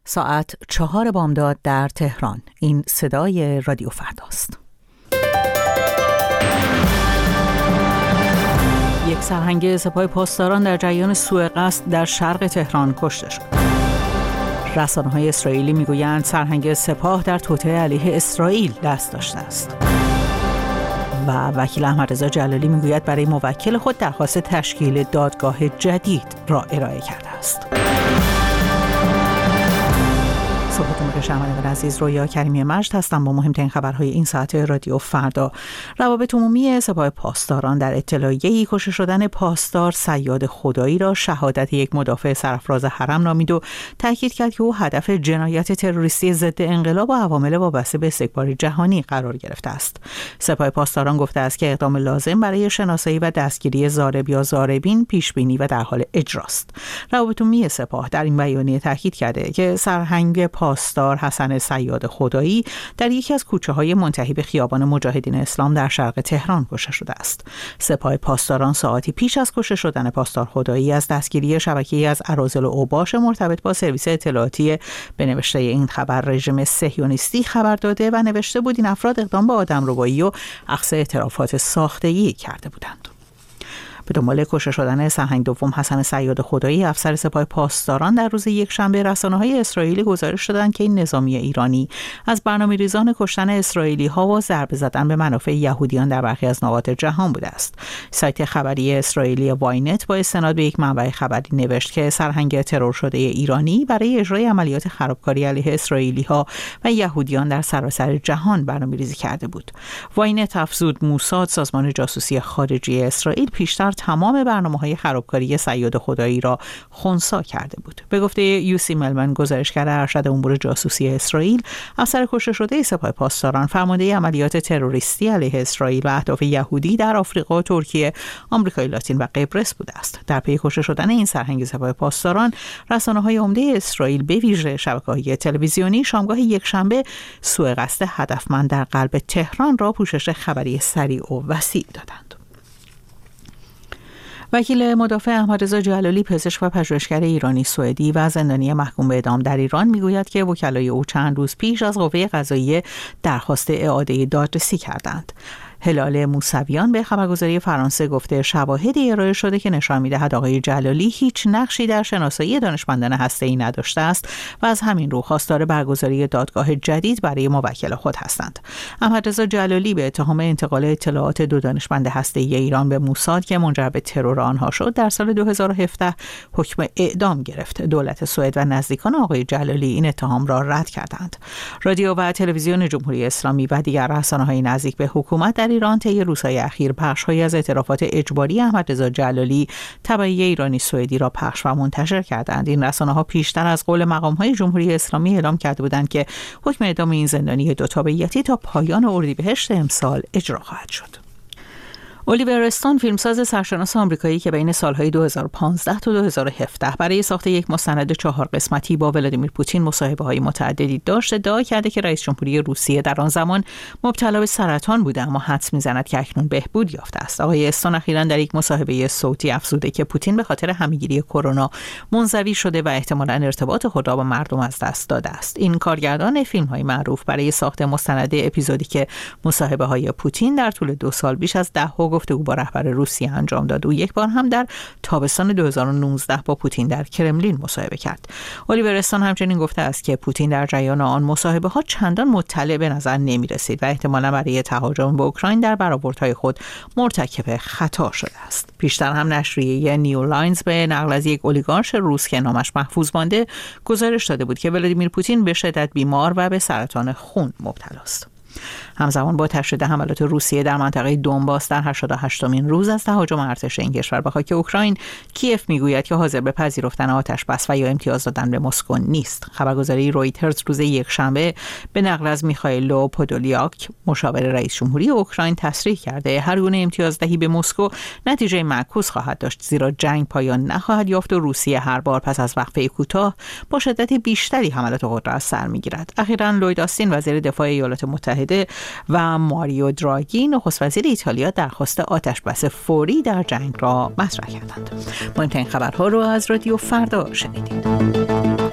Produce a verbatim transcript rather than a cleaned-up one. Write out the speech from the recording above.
ساعت چهار بامداد در تهران. این صدای رادیو فرداست. یک سرهنگ سپاه پاسداران در جریان سوء قصد در شرق تهران کشته شد. رسانه‌های اسرائیلی میگویند سرهنگ سپاه در توطئه علیه اسرائیل دست داشته است. و وکیل احمدرضا جلالی میگوید برای موکل خود درخواست تشکیل دادگاه جدید را ارائه کرده است. صبحتون بخیر شنوندگان عزیز، رویا کریمی مجد هستم با مهمترین خبرهای این ساعت رادیو فردا. روابط عمومی سپاه پاسداران در اطلاعیه‌ای کشته شدن پاسدار صیاد خدایی را شهادت یک مدافع سرفراز حرم نامید و تاکید کرد که او هدف جنایت تروریستی ضد انقلاب و عوامل وابسته به استکبار جهانی قرار گرفته است. سپاه پاسداران گفته است که اقدام لازم برای شناسایی و دستگیری ضارب یا ضاربین پیش بینی و در حال اجراست. روابط عمومی سپاه در این بیانیه تاکید کرده که سرهنگ پاسدار حسن صیاد خدایی در یکی از کوچه‌های منتهی به خیابان مجاهدین اسلام در شرق تهران کشته شده است. سپاه پاسداران ساعتی پیش از کشته شدن پاسدار خدایی از دستگیری شبکه‌ای از اراذل و اوباش مرتبط با سرویس اطلاعاتی به نوشته این خبر رژیم صهیونیستی خبر داده و نوشته بود این افراد اقدام به آدمربایی و اخذ اعترافات ساختگی کرده بودند. به دنبال کشته شدن سرهنگ دوم حسن صیاد خدایی، افسر سپاه پاسداران در روز یکشنبه رسانه‌های اسرائیلی گزارش دادند که این نظامی ایرانی از برنامه‌ریزان کشتن اسرائیلی‌ها و ضربه زدن به منافع یهودیان در برخی از نقاط جهان بوده است. سایت خبری اسرائیلی واینت با استناد به یک منبع خبری نوشت که سرهنگ ترور شده ایرانی برای اجرای عملیات خرابکاری علیه اسرائیلی‌ها و یهودیان در سراسر جهان برنامه‌ریزی کرده بود. واینت افزود موساد، سازمان جاسوسی خارجی اسرائیل، پیشتر تمام برنامه‌های خرابکاری صیاد خدایی را خنثی کرده بود. به گفته یوسی ملمن، گزارشگر ارشد امور جاسوسی اسرائیل، افسر کشته شده سپاه پاسداران فرمانده عملیات تروریستی علیه اسرائیل و اهداف یهودی در آفریقا، ترکیه، آمریکای لاتین و قبرس بوده است. در پی کشته شدن این سرهنگ سپاه پاسداران، رسانه‌های عمده اسرائیل به ویژه شبکه‌های تلویزیونی شامگاه یکشنبه سوء قصد هدفمند در قلب تهران را پوشش خبری سریع و وسیع دادند. وکیل مدافع احمدرضا جلالی، پزشک و پژوهشگر ایرانی سوئدی و زندانی محکوم به اعدام در ایران، میگوید که وکلای او چند روز پیش از قوه قضاییه درخواست اعاده دادرسی کردند. هلال موسویان به خبرگزاری فرانسه گفته شواهدی ارائه شده که نشان می‌دهد آقای جلالی هیچ نقشی در شناسایی دانشمندان هسته‌ای نداشته است و از همین رو خواستار برگزاری دادگاه جدید برای موکل خود هستند. احمدرضا جلالی به اتهام انتقال اطلاعات دو دانشمند هسته‌ای ایران به موساد که منجر به ترور آنها شد در سال دو هزار و هفده حکم اعدام گرفت. دولت سوئد و نزدیکان آقای جلالی این اتهام را رد کردند. رادیو و تلویزیون جمهوری اسلامی و دیگر رسانه‌های نزدیک به حکومت در ایران طی روزهای اخیر بخش‌هایی از اعترافات اجباری احمدرضا جلالی تبعیه ایرانی سوئدی را پخش و منتشر کردند. این رسانه‌ها پیشتر از قول مقام‌های جمهوری اسلامی اعلام کرده بودند که حکم اعدام این زندانی دو تابعیتی تا پایان اردیبهشت امسال اجرا خواهد شد. الیور استون، فیلمساز سرشناس آمریکایی که بین سالهای دو هزار و پانزده تا دو هزار و هفده برای ساخت یک مستند چهار قسمتی با ولادیمیر پوتین مصاحبه‌های متعددی داشت، ادعا کرده که رئیس جمهوری روسیه در آن زمان مبتلا به سرطان بوده، اما حدس می‌زند که اکنون بهبود یافته است. آقای استون اخیراً در یک مصاحبه صوتی افزوده که پوتین به خاطر همه‌گیری کرونا منزوی شده و احتمالاً ارتباط خود را با مردم از دست داده است. این کارگردان فیلم‌های معروف برای ساخت مستند اپیزودیک مصاحبه‌های پوتین در طول دو سال بیش از ده گفتگو با رهبر روسیه انجام داد. او یک بار هم در تابستان دو هزار و نوزده با پوتین در کرملین مصاحبه کرد. الیور استون همچنین گفته است که پوتین در جریان آن مصاحبه ها چندان مطلع به نظر نمی رسید و احتمالاً برای تهاجم به اوکراین در برآوردهای خود مرتکب خطا شده است. پیشتر هم نشریه نیو لاینز به نقل از یک اولیگارش روس که نامش محفوظ مانده گزارش داده بود که ولادیمیر پوتین به شدت بیمار و به سرطان خون مبتلا است. همزمان با تشدید حملات روسیه در منطقه دونباس در هشتاد و هشتمین روز از تهاجم ارتش این کشور به خاک اوکراین، کیف میگوید که حاضر به پذیرفتن آتش بس و یا امتیاز دادن به مسکو نیست. خبرگزاری رویترز روز یکشنبه به نقل از میخائیل پودولیاک، مشاور رئیس جمهوری اوکراین، تصریح کرده هر گونه امتیازدهی به مسکو نتیجه معکوس خواهد داشت، زیرا جنگ پایان نخواهد یافت و روسیه هر بار پس از وقفه کوتاه با شدت بیشتری حملات خود را از سر میگیرد. اخیراً لوید آستین، وزیر دفاع ایالات متحده، و ماریو دراگی، نخست وزیر ایتالیا، درخواست آتشبس فوری در جنگ را مطرح کردند. مهمترین خبرها را از رادیو فردا شنیدید.